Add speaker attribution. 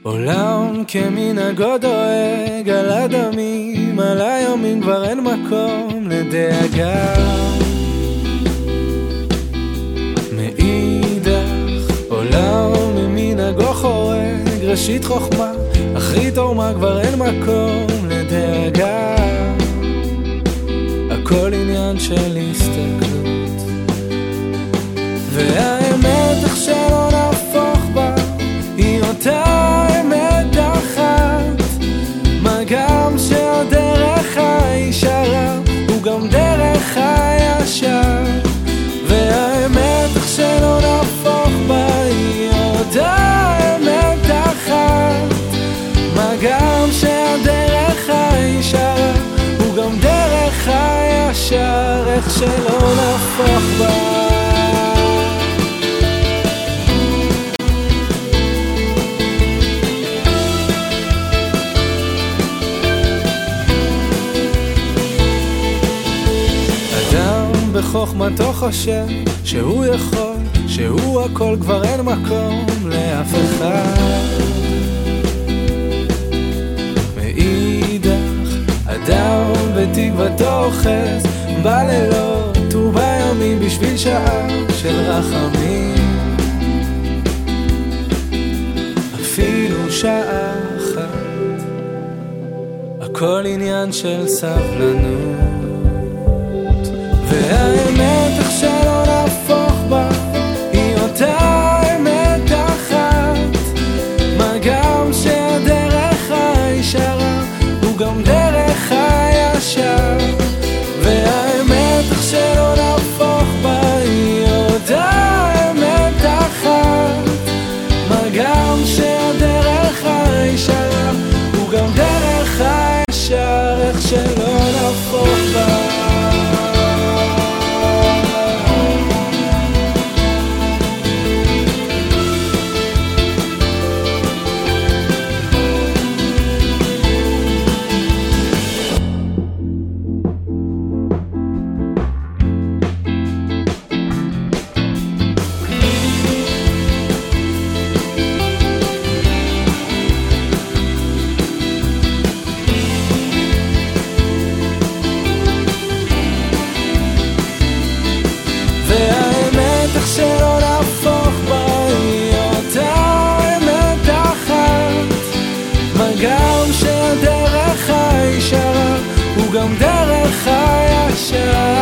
Speaker 1: עולם כמנהגו דואג על הדמים, על היומים כבר אין מקום לדאגה. מאידך עולם ממנהגו חורג, ראשית חוכמה אחרית עורמה כבר אין מקום לדאגה. הכל עניין של הסתכלות, והאמת איך שלא נהפוך בה היא אותה אמת אחת. מה גם שהדרך הישרה הוא גם דרך הישר, והאמת איך שלא נהפוך בה היא אותה אמת אחת. מה גם שהדרך הישרה הוא גם דרך הישר, איך שלא נהפוך בה. בחוכמתו חושב שהוא יכול, שהוא הכל, כבר אין מקום לאף אחד. מאידך אדם בתקוותו אוחז בלילות ובימים בשביל שעה של רחמים, אפילו שעה אחת. הכל עניין של סבלנות, והאמת איך שלא נהפוך בה היא אותה אמת אחת. מה גם שהדרך הישרה הוא גם דרך הישר, והאמת איך שלא נהפוך בה היא אותה אמת אחת. מה גם שהדרך הישרה הוא גם דרך הישר, איך שלא נהפוך בה. שלא נהפוך בה היא אותה אמת אחת. מה גם שהדרך הישרה הוא גם דרך הישר,